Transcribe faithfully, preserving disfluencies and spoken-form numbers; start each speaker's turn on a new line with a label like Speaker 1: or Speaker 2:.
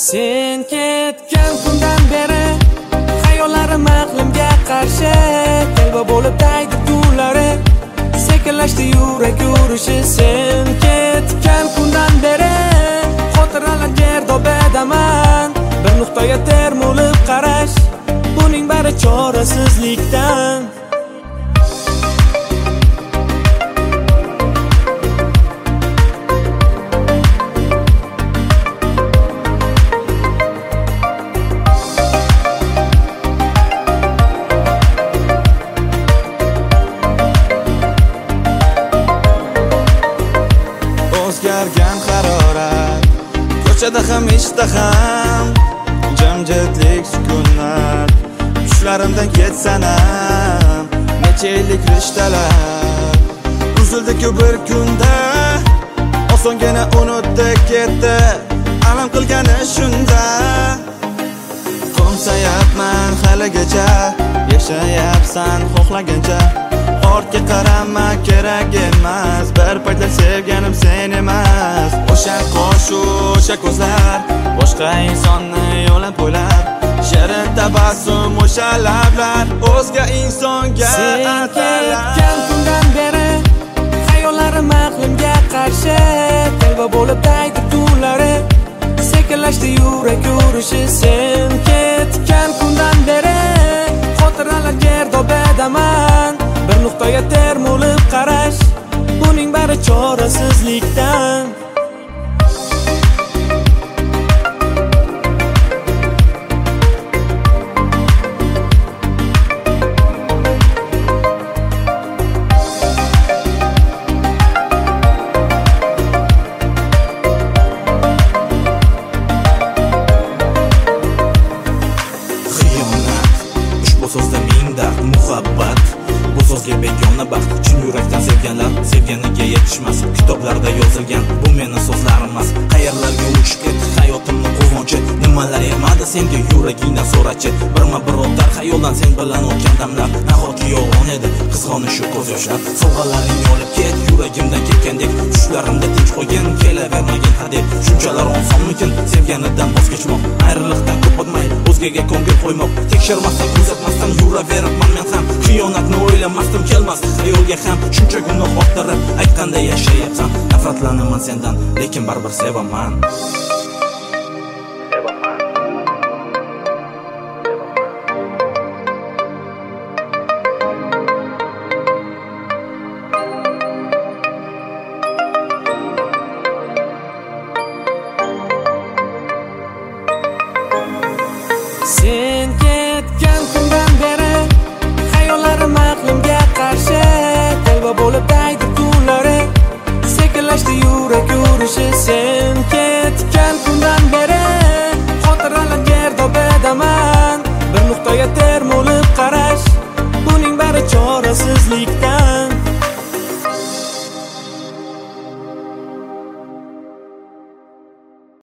Speaker 1: Sen ketgan kundan beri xayollarim aqlimga qarshi, telba bo'lib taydi kunlari, sekinlashdi yurak urishi. Sen ketgan kundan beri xotiralar gerdobedaman, bir nuqtaga termulib qarash, buning bari chorasizlikdan.
Speaker 2: O'zgargan harorat, ko'chada ham ishda ham jimjitlik, sukunat. Tushlarimdan ketsanam necha yillik rishtalar uzildi-ku bir kunda, osongina unutdi ketdi. Alam qilgani shunda, qo'msayapman haligacha, yashayapsan xohlagancha. Ortga qarama, kerak emas, bir paytlar sevganim sen emas. O'sha qosh, o'sha ko'zlar, boshqa insonni yo'lab qo'ylar. Shirin tabassum, o'sha lablar, o'zga insonga
Speaker 1: atalar. Sen ketgan kundan beri xayollarim aqlimga qarshi, telba bo'lib taydi kunlari, sekinlashdi yurak urishi. Sen ketgan kundan beri xotiralar gerdobedaman, bir nuqtaga termulib qarash, buning bari chorasizlikdan.
Speaker 2: Xiyonat, ushbu so'zda ming dard, muhabbat bu so'zga begona baxt. Chin yurakdan sevganlar sevganiga yetishmas. Kitoblarda yozilgan bu meni so'zlarim emas. Qayerlarga uchib ketdi hayotimni quvonchi, nimalar yetmadi senga yuragingdan so'rachi. Birma bir o'tar xayoldan sen bilan o'tgan damlar, nahotki yolg'on edi qizg'onishi ko'z yoshlar. Sovg'alaring olib ket yuragimdan ketgandek, tushlarimda tinch qo'ygin, kelavermagin hadeb. Shunchalar osonmikin sevganidan voz kechmoq, ayriliqdan ko'p o'tmay o'zgaga ko'ngil qo'ymoq. Tekshirmasdan kuzatmasdan yuraveribman men ham, xiyonatni o'ylamasdim kelmas xayolga ham. Shuncha gunoh orttirib aytganda yashayapsan, nafratlanaman sendan, lekin baribir sevaman.
Speaker 1: Sen